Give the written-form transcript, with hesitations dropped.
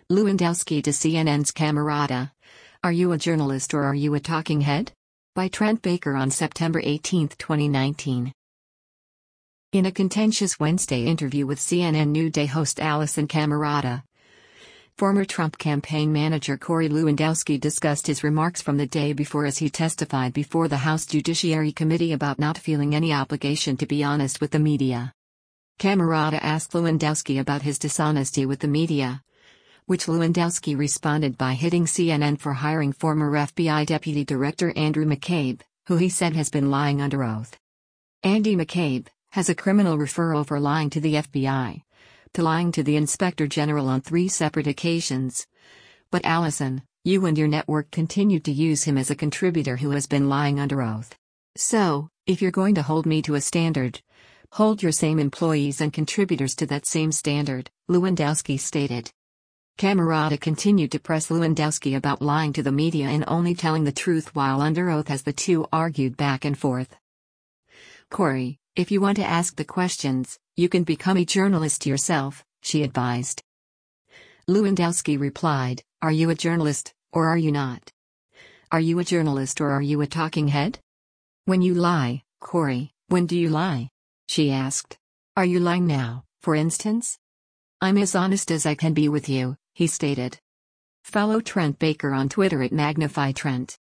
Lewandowski to CNN's Camerata. Are you a journalist or are you a talking head? By Trent Baker on September 18, 2019. In a contentious Wednesday interview with CNN New Day host Alisyn Camerata, former Trump campaign manager Corey Lewandowski discussed his remarks from the day before as he testified before the House Judiciary Committee about not feeling any obligation to be honest with the media. Camerata asked Lewandowski about his dishonesty with the media, which Lewandowski responded by hitting CNN for hiring former FBI Deputy Director Andrew McCabe, who he said has been lying under oath. Andy McCabe has a criminal referral for lying to the FBI, to lying to the Inspector General on 3 separate occasions. But Alisyn, you and your network continued to use him as a contributor who has been lying under oath. So, if you're going to hold me to a standard, hold your same employees and contributors to that same standard, Lewandowski stated. Camerata continued to press Lewandowski about lying to the media and only telling the truth while under oath as the two argued back and forth. Corey, if you want to ask the questions, you can become a journalist yourself, she advised. Lewandowski replied, are you a journalist, or are you not? Are you a journalist or are you a talking head? When you lie, Corey, when do you lie? She asked. Are you lying now, for instance? I'm as honest as I can be with you, he stated. Follow Trent Baker on Twitter at MagnifyTrent.